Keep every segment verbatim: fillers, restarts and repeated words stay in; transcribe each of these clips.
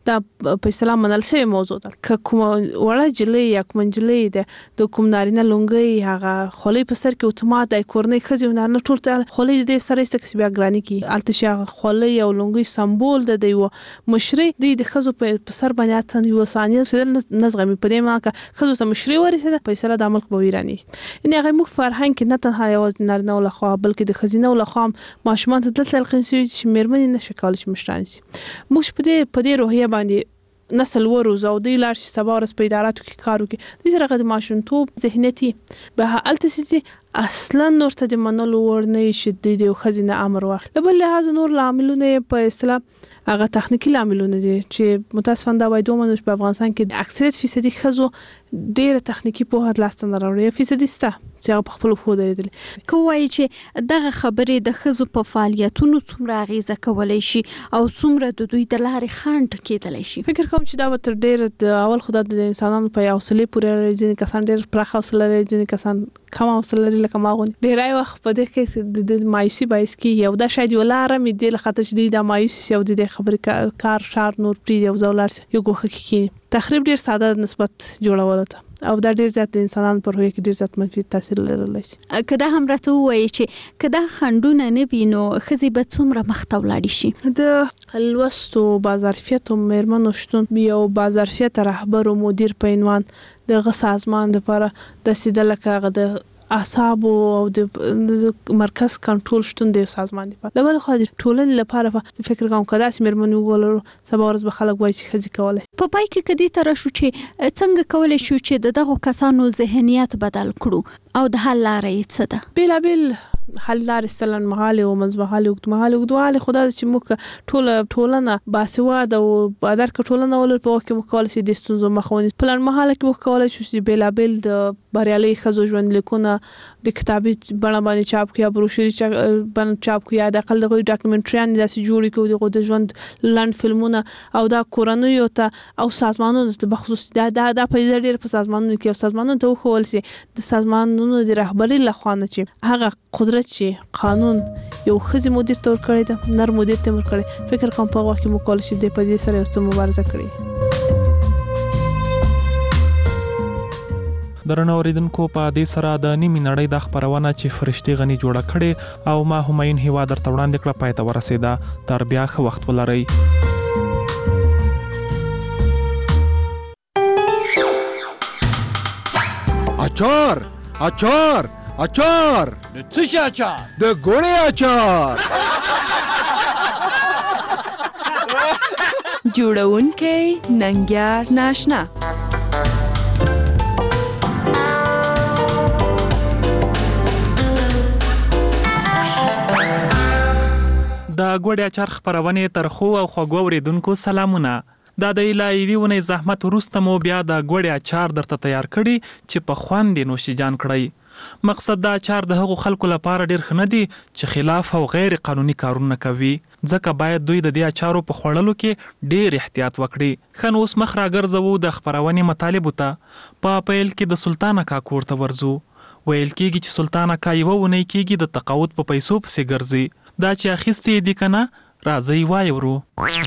دا په اصطلاح منل شوی موضوع ده. که کومه وړه جلۍ یا کومه نجلۍ ده د کوم نارینه لونګۍ هغه خولۍ په سر کې اتومات د کورنۍ ښځې او نارینه ټول ته خولۍ د دې سره ایسته کسي بیا ګراني کي هلته چې هغه خولۍ او لونګۍ سمبول ده د یوه مشرۍ دوی د ښځو په سر باندې حتی یوه ثانیه رسېدل نه زغمي. په دې معنی که ښځو ته مشرۍ ورسېده په اصطلاح دا ملک به ویراني. یعنې هغه موږ فرهنګ کې نه تنها یوازې نارینهو لخوا بلکې د ښځینهو لخوا هم ماشومانو ته دلته تلقین شوي چې مېرمنې نشي کولی چې مشران شي. موږ په دې په دې روحیه باندې نسل وروزو او دوی لاړ شي سبا ورځ په اداراتو کې کار وکړي. دوی سره د ماشومتوب ذهنیت به هلته سي اصلا نور ته د منلو وړ نه وي چې دوی د یو ښځې نه امر واخلي. له بل لحاظه نور لاملونه یې په اصطلاح هغه تخنیکي لاملونه دي چې متاسفانه دا باید ومنو چې په افغانستان کې د اکثریت فیصدي ښځو ډېره تخنیکي پوهه لاسته نه راوړي. یو فیصدي شته چې هغه په خپلو پښو درېدلي. که ووایي چې دغه خبرې د ښځو په فعالیتونو څومره اغېزه کولی شي او څومره د دوی د لارې خنډ کېدلی شي؟ فکر کوم چې دا به تر ډېره د اول خو دا د انسانانو په حوصلې پورې اړه لري. ځینې کسان ډېر پراخه حوصله لري، ځینې کسان کم حوصله لري لکه ما غوندې. ډېری وخت په دې کې د مایوسي باعث کېږي او دا شاید یوه لاره مې دې له خاطر چې دوی دا مایوس شي او د دې خبرې کار شار نور پرېږدي او ځه ولاړ شي یو ګوښه کې کښېني. تخریب ډېر ساده نسبت جوړولو ته او دا ډېر زیات د انسانانو پر روحیه کې ډېر زیات منفي تاثیر لرلی شي. که دا هم راته ووایي چې که دا خنډونه نه وي نو ښځې به څومره مخته ولاړې شي؟ د لوستو باظرفیتو مېرمنو شتون یو باظرفیته رهبر او مدیر په عنوان دغه سازمان دپاره داسې ده لکه هغه د اعصابو او د مرکز کنټرول شتون د سازمان دی. له بل خوا د ټولنې لپاره په فکر کوم که داسې مېرمنې وګولرو سبا ورځ به خلک وایي چې ښځې کولی. په پای کې که دې ته راشو چې څنګه کولی شو چې د دغو کسانو ذهنیت بدل کړو او د حل لاره یې څه ده؟ بېلابېل حل لارې شته، لنډمهالې او منځمهالې اوږدمهالې. اوږدمهالې خو دا ده چې موږ ټوله ټولنه باسواده او بادرکه ټولنه ولرو په وخت کې موږ کولی شو د ستونزو مخه ونیسو. په لنډمهاله کې موږ کولی شو چې بېلابېل د بریالۍ ښځو ژوندلیکونه د کتابي بڼه باندې چاپ کړو یا بروشوري بڼه چاپ کړو یا د اقل د هغوی ډاکومنټریانې داسې جوړې کړو د هغوی د ژوند لنډ فلمونه او دا کورنیو ته او سازمانونو ته بخصوص دا دا دا پیدا ډېر په سازمانونو کې او سازمانونو ته وښول شي د سازمانونو د رهبرۍ لخوا نه چې هغه قدرت چې قانون یو ښځې مدیر ته ورکړی ده نر مدیر ته ورکړی. فکر کوم په هغه وخت کې موږ کولی شو دې په دې سره یو څه مبارزه کړي. درنو اوریدونکو په دې سره د نیمې نړۍ د خپرونه چې فرشتي غني جوړه کړې او ما همایون هیوا درته وړاندې کړه پای ته ورسېده. تر بیا ښه وخت ولرئ. اچار اچار اچار د څه شي اچار؟ د ګوړې اچار. جوړونکی ننګیار ناشنا. د ګوړې اچار خپرونې تر خو او خوږو اوریدونکو سلامونه. دا د یوې ونې زحمت وروسته مو بیا د ګوړې اچار درته تیار کړي چې په خوند یې نوشیجان کړئ. مقصد د اچار د هغو خلکو لپاره ډېر ښه نه دی چې خلاف او غیر قانوني کارونه کوي، ځکه باید دوی د دې اچارو په خوړلو کې ډېر احتیاط وکړي. ښه نو اوس مخ راګرځوو د خپرونې مطالبو ته. په پیل کې د سلطان اکا کور ته ورځو. ویل کېږي چې سلطان اکا یوه اونۍ کېږي د تقاعد په پیسو پسې ګرځي. دا چې اخیستې دي که نه راځئ وایورو.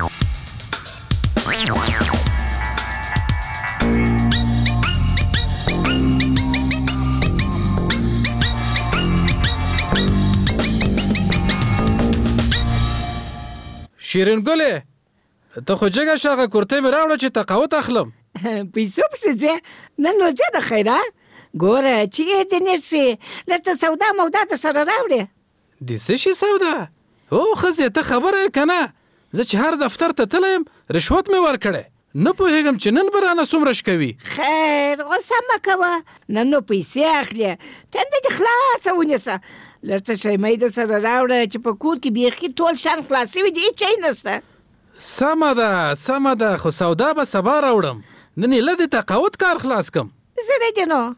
شیرین ګلې ته خو جګه شاغه کورتۍ مې راوړه چې تقاعد اخلم. پیسو پسې ځې نن نو ځه د خیره ګوره چې یې دې نرسې لږ څه سودا مودا ته سره راوړې. د څه شي سودا؟ او ښځې ته خبره یې که نه زه چې هر دفتر ته تللی یم رشوت مې ورکړی. نه پوهېږم چې نن به رانه څومره شکوي. خیر غوسه مه کوه نن نو پیسې اخلې ټنډه دې خلاصه ونیسه. لږ څه شیمۍ در سره راوړه چې په کور کې بیخي ټول شان خلاص شوي دي هېڅ شی نشته. سمه ده سمه ده خو سودا به سبا راوړم. نن یې له د تقاعد کار خلاص کم. زړه دې نو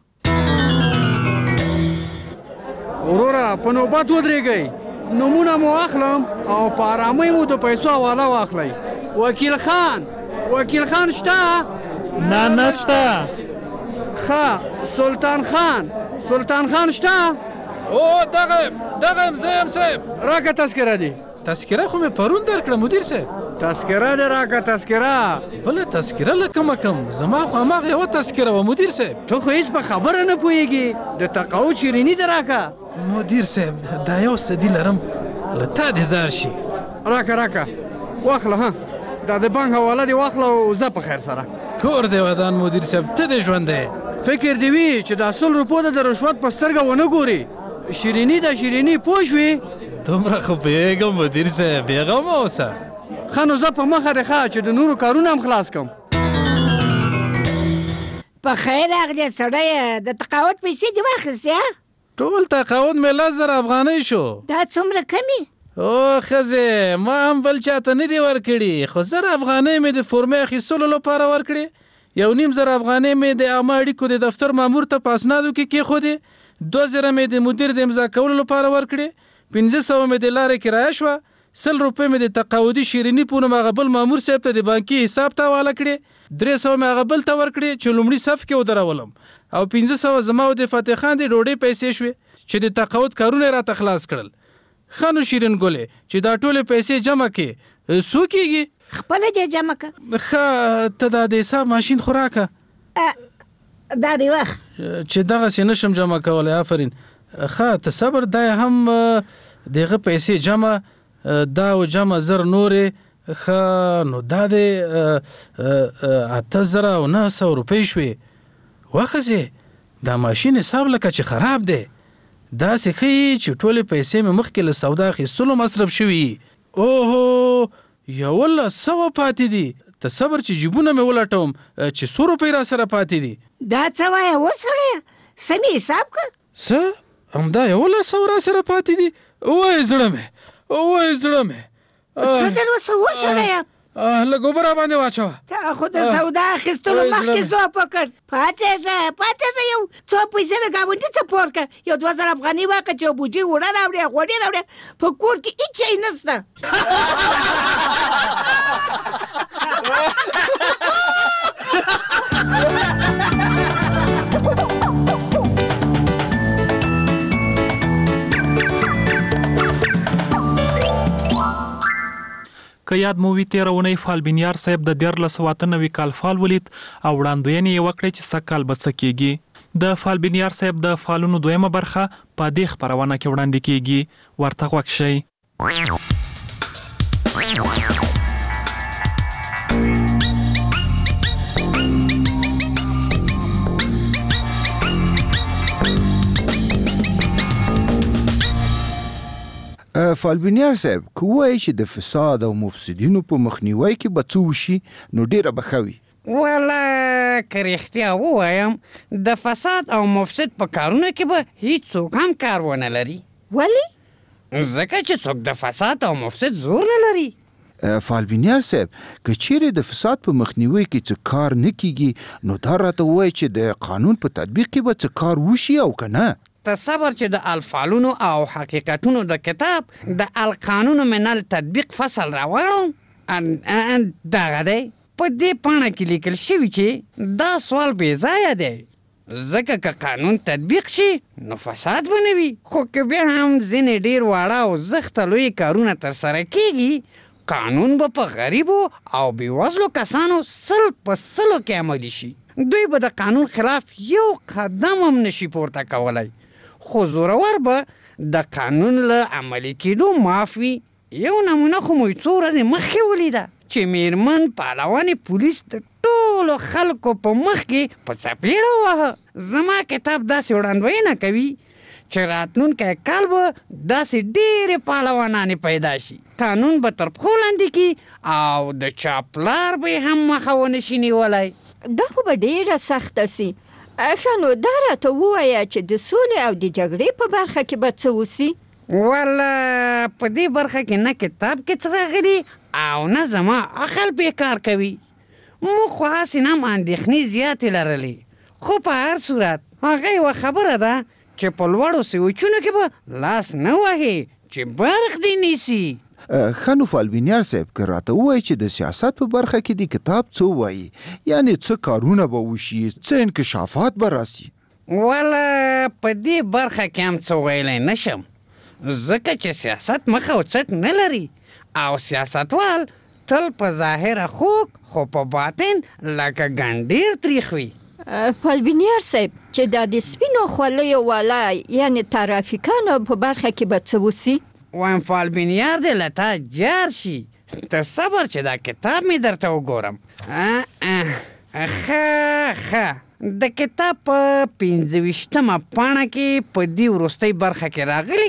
وروره په نوبت ودرېږئ نومونه مو اخلم او په ارامۍ مو د پیسو حواله واخلئ. وکیل خان وکیل خان شته؟ نه نشته. ښه سلطان خان سلطان خان شته؟ او دغه دغه یم زه یم صاحب. راکه تذکره دي. تذکره خو مې پرون درکړه مدیر صاحب. تذکره دې راکړه تذکره. بله تذکره له کومه کم؟ زما خو هماغه یوه تذکره وه مدیر صاحب. ته خو هېڅ په خبره نه پوهېږي. د تقاعد شیریني دې راکړه. مدیر صاحب دا یو صدي لرم له تا دې زار شي. راکړه راکړه واخله. ها دا د بانک حواله دې واخله او زه په خیر سره. کور دې ودان مدیر صاحب، ته دې ژوندی. فکر دې وي چې دا سل روپو د رشوت په سترګه ونه ګوري. شیریني د شیریني پوه شوې؟ دومره خو پوهېږم مدیر صاحب، بېغمه اوسه. ښه نو زه په مخه دې ښه چې د نورو کارونه هم خلاص کړم. په خیر راغلې سړیه، د تقاعد پیسې دې واخیستې؟ ټول تقاعد مې لس زره افغانۍ شو. دا څومره کمې؟ او ښځې ما هم بل چاته نه دي ورکړي، خو زر افغانۍ مې د فورمې اخیستلو لپاره ورکړې. یو نیم زر افغانۍ مې د عامه اړیکو د دفتر مامور ته په اسنادو کې کېښودې. دوه زره مې د مدیر د امضا کولو لپاره ورکړې. پنځه سوه مې د لارې کرایه شوه. سل روپۍ مې د تقاعدي شیریني په نوم هغه بل مامور صاحب ته د بانکي حساب ته حواله کړې. درې سوه مې هغه بل ته ورکړې چې لومړي صف کې ودرولم. او پنځه سوه زما او د فتح خان د ډوډۍ پیسې شوې چې د تقاعد کارونه یې راته خلاص کړل. ښه نو شیرین ګلې چې دا ټولې پیسې جمع کړې څو کېږي؟ خپله دې جمع کړه. ښه ته دا د حساب ماشین خو راکړه. دا دی وخت چې دغسې نشم جمع کولی. آفرین. ښه ته صبر، دا هم دغه پیسې جمع، دا و جمع زر نورې. ښه نو دا د اته زره او نهه سوه روپۍ شوې. وښځې دا ماشین حساب لکه چې خراب دی. داسې ښیي چې ټولې پیسې مې مخکې له سودا اخیستلو مصرف شوي. اوهو یولس سوه پاتې دي. ته صبر چې جیبونه مې ولټوم چې څو روپۍ را سره پاتې دي. دا څه وایه وسړیه، سمې حساب کړه. څه همدا یولس سوه را سره پاتې دي؟ وایې زړه مې، وایې زړه مې. څه در وسه وسړیه؟ لږ اوبه را باندې واچوه. تا خو د سودا اخیستلو مخکې ځواب وکړ. پاڅېږه پاڅېږه، یو څو پیسې د ګاونډي څه پور کړه. یو دوه زره افغانۍ واخله چې یو بوجۍ اوړه راوړې، غوړي راوړې. په کور کې هېڅ شی نشته. که یاد مو وي تېره اونۍ فال بنیار صاحب د دیارلس سوه اته نوي کال فال ولید او وړاندوینې یې وکړې چې سږ کال به څه کېږي. د فال بنیار صاحب د فالونو دویمه برخه په دې خپرونه کې وړاندې کېږي. ورته غوږ شئ. فالبینیار صاحب که وایي چې د فساد او مفسدینو په مخنیوي کې به څه وشي نو ډېره به ښه وي. والا که رښتیا ووایم د فساد او مفسد په کارونو کې به هیڅوک هم کار ونه لري. ولې؟ ځکه چې څوک د فساد او مفسد زور نه لري. فالبینیار صاحب که چیرې د فساد په مخنیوي کې څه کار نه کیږي نو دا راته وایي چې د قانون په تطبیق کې به څه کار وشي او که نه؟ تصور چې د الفالونو او حقیقتونو د کتاب د القانون من التطبیق فصل راوړم دغه دی. په دې پاڼه کې لیکل شوي چې دا سوال بې ځایه دی، ځکه که قانون تطبیق شي نو فساد به نه وي. خو که بیا هم ځینې ډېر واړه او زښته لوی کارونه ترسره کېږي، قانون به په غریبو او بېوزلو کسانو سل په سلو کې عملي شي. دوی به د قانون خلاف یو قدم هم نشي پورته کولی. خو زورور به د قانون له عملي کېدو معاف وي. یو نمونه خو مو څو ورځې مخکې ولیده چې میرمن پهلوانې پولیس د ټولو خلکو په مخ کې په څپېړه ووهه. زما کتاب داسې وړاندوینه کوي چې راتلونکی کال به داسې ډېرې پهلوانانې پیدا شي. قانون به تر پښو لاندې کړي او د چا پلار به یې هم مخه ونه شي نیولی. دا خو به ډېره سخته سي. ښه نو دا راته ووایه چې د سولې او د جګړې په برخه کې به څه وسي؟ والا په دې برخه کې نه کتاب کې څه راغلي او نه زما عقل بېکار کوي. موږ خو هسې هم اندېښنې زیاتې لرلې، خو په هر صورت هغه یوه خبره ده چې په لوړو سویچونو کې به لاس نه وهې چې برق دې نیسي. ښه نو فالبینیار صاحب که راته ووایي چې د سیاست په برخه کې د کتاب څه وایي، یعنې څه کارونه به وشي، څه انکشافات به راسي؟ والا په دې برخه کې هم څه ویلی نشم، ځکه چې سیاست مخ او څټ نه لري او سیاستوال تل په ظاهره خوږ خو په باطن لکه ګنډیر تریخ وي. فالبینیر صاحب چې دا د سپینو خولیو والا یعنی ترافیکانو په برخه کې به څه وسي؟ وایم فالبینیر دی له تا جار شي. ته صبر چې دا کتاب مې درته وګورم. ښه ښه د کتاب په پنځه ویشتمه پاڼه کې په دې وروستۍ برخه کې راغلي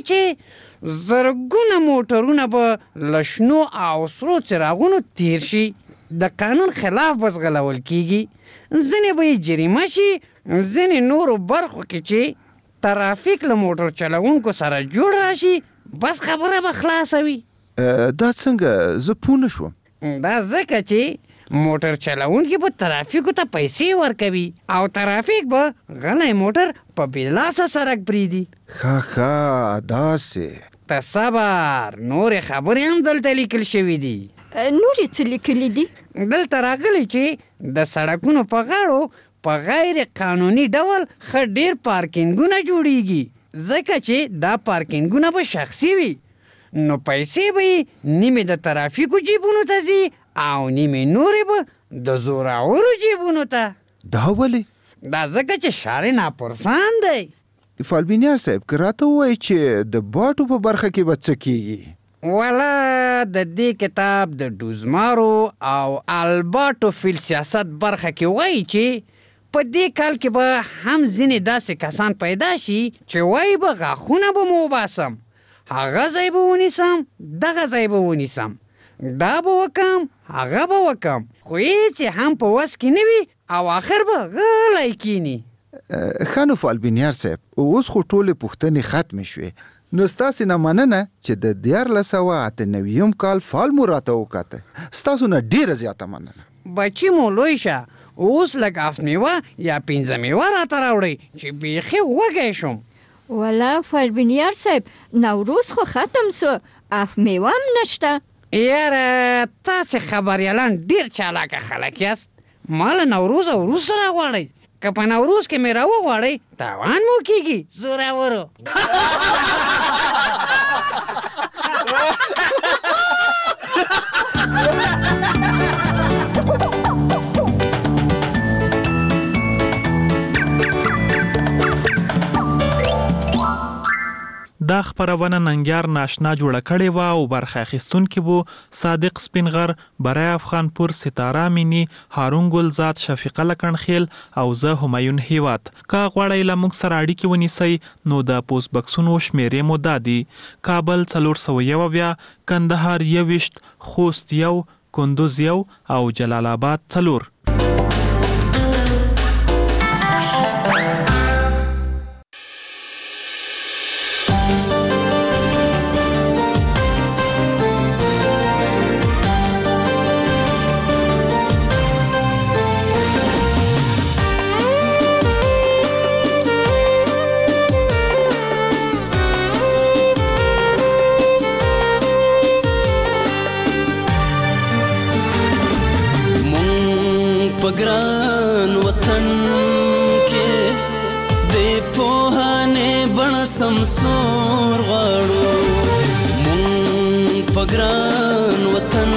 چې زرګونه موټرونه به له شنو او سرو څراغونو تیر شي، د قانون خلاف به ځغلول کېږي، ځینې به یې جریمه شي، ځینې نورو برخو کې چې ترافیک له موټر چلوونکو سره جوړ راشي بس خبره به خلاصه وي. دا څنګه؟ زه پوه نه شوم. دا ځکه چې موټر چلوونکي به ترافیکو ته پیسې ورکوي او ترافیک به غلی موټر په بېلاسه سړک پرېږدي. ښه ښه داسې. ته صبر، نورې خبرې هم دلته لیکل شوي دي. نورې څه لیکلي دي؟ دلته راغلي چې د سړکونو په غاړو په غیر قانوني ډول ښه ډېر پارکینګونه جوړیږي، ځکه چې دا پارکینګونه به شخصي وي، نو پیسې به یې نیمې د ترافیکو جیبونو ته ځي او نیمې نورې به د زورورو جیبونو ته. دا ولې؟ دا ځکه چې ښار ناپرسان دی. فالبینیر صاحب که راته ووایي چې د باټو په برخه کې به څه کېږي؟ والا د دې کتاب د ډوزمارو او الباټو فیل سیاست برخه کې وایي چې په دې کال کې به هم ځینې داسې کسان پیدا شي چې وایي به غاښونه به مو وباسم، هغه ځای به ونیسم، دغه ځای به ونیسم، دا به وکم، هغه به وکم، خو هېڅ هم په وس کې نه وي او آخر به غلی کینی. ښه نو فالبینیر صاحب اوس خو ټولې پوښتنې ختمې شوې، نو ستاسې نه مننه چې د دیارلس سوه اته نویم کال فال مو راته وکاته. ستاسو نه ډېره زیاته مننه. بچي مو لوی شه، اوس لږ اف میوه یا پنځه میوه راته راوړئ چې بیخي وږی شم. والا فالبینیر صاحب نوروز خو ختم سو، اف میوه هم نشته. یاره تاسې خبریالان ډېر چالاکه خلک یاست، ما له نوروز وروسته راغواړئ، که په نوروز کې مې راوغواړئ تاوان مو کېږي زورورو. دا خپرونه ننګیار ناشنا جوړه کړې وه او برخه اخیستونکي وو صادق سپینغر، برای افغانپور، ستاره امینی، هارون ګلزاد، شفیقه لکنخیل او زه همایون هیواد. که غواړئ له موږ سره اړیکې ونیسئ نو د پوسټ بکسونو شمیرې مو دا دي: کابل څلور سوه یو اویا، کندهار یوویشت، خوست یو، کندوز یو او جلال آباد څلور. ګران وطن کې د پوهانې بڼه سمسور غواړو، مونږ په ګران وطن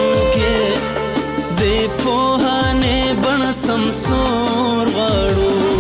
کې د پوهانې بڼه سمسور غواړو.